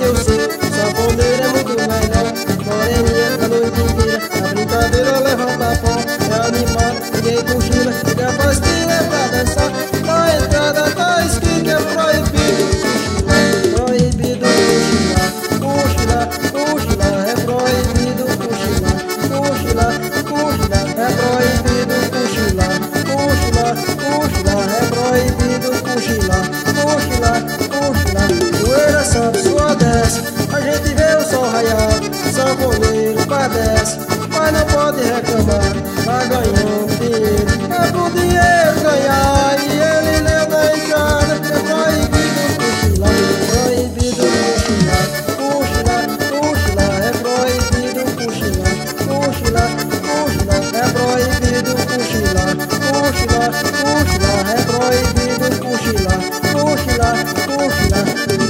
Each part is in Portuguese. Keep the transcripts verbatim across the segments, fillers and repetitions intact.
eu sei, sanfoneiro é muito melhor. Moreninha a noite inteira, a brincadeira levanta pó. É animado, ninguém cochila, liga a pastilha pra dançar. Na entrada tá escrito que é proibido cochilar, proibido cochilar. Cochilar, cochilar, é proibido cochilar. Cochilar, cochilar, é proibido cochilar. Cochilar, cochilar, é proibido cochilar. Cochilar, cochilar, poeira sobe, sua desce. A gente vê o sol raiar, sanfoneiro padece, mas não pode reclamar. Tá ganhando dinheiro, é pro dinheiro ganhar. E ele leu na entrada, é proibido cochilar. Proibido cochilar, cochilar, cochilar, é proibido cochilar. Cochilar, cochilar, é proibido cochilar. Cochilar, cochilar, é proibido cochilar. Cochilar, cochilar.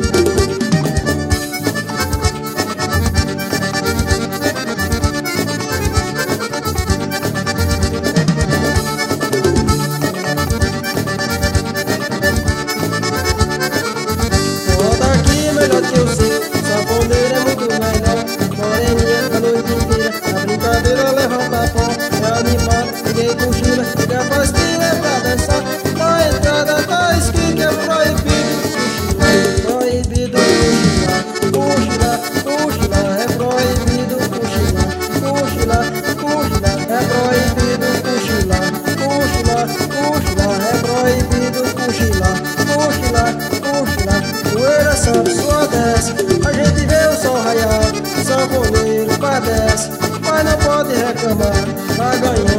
Melhor que eu sei, sanfoneiro é muito melhor. Moreninha a noite inteira, a brincadeira levanta pó. É animado, ninguém cochila, liga a pastilha pra dançar. Na entrada tá escrito que é proibido cochilar. Proibido cochilar, cochilar, é proibido cochilar. Cochilar, cochilar, é proibido cochilar. Cochilar, cochilar, é proibido cochilar. Cochilar, cochilar, poeira sobe, sua desce. A gente vê o sol raiar, sanfoneiro padece, mas não pode reclamar. Tá ganhando